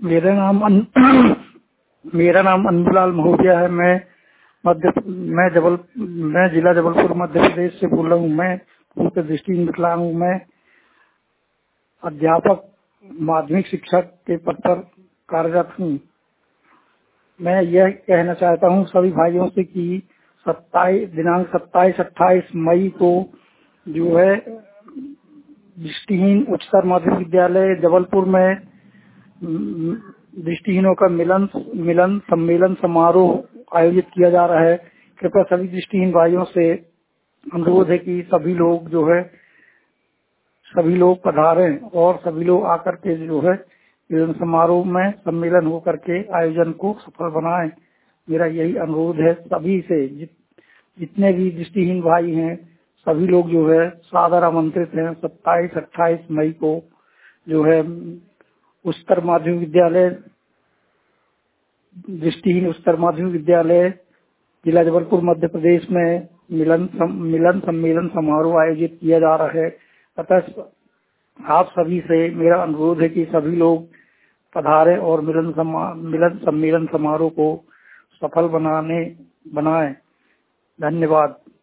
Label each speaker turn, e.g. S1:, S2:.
S1: मेरा नाम मेरा नाम अनबुलाल महोदया है। मैं जिला जबलपुर मध्य प्रदेश से बोल रहा हूँ। मैं पूर्ण दृष्टिहीन विकलांग हूँ। मैं अध्यापक माध्यमिक शिक्षक के पद पर कार्यरत हूँ। मैं यह कहना चाहता हूँ सभी भाइयों से कि दिनांक 27-28 मई को जो है दृष्टिहीन उच्चतर माध्यमिक विद्यालय जबलपुर में दृष्टिहीनों का मिलन सम्मेलन समारोह आयोजित किया जा रहा है। कृपया सभी दृष्टिहीन भाइयों से अनुरोध है कि सभी लोग पधारें और सभी लोग आकर के जो है मिलन समारोह में सम्मेलन होकर के आयोजन को सफल बनाएं। मेरा यही अनुरोध है सभी से। जितने भी दृष्टिहीन भाई हैं सभी लोग जो है सादर आमंत्रित हैं 27-28 मई को जो है उच्चतर माध्यमिक विद्यालय दृष्टिहीन उच्चतर माध्यमिक विद्यालय जिला जबलपुर मध्य प्रदेश में मिलन सम्मेलन समारोह आयोजित किया जा रहा है। अतः आप सभी से मेरा अनुरोध है कि सभी लोग पधारें और मिलन सम्मेलन समारोह को सफल बनाएं। धन्यवाद।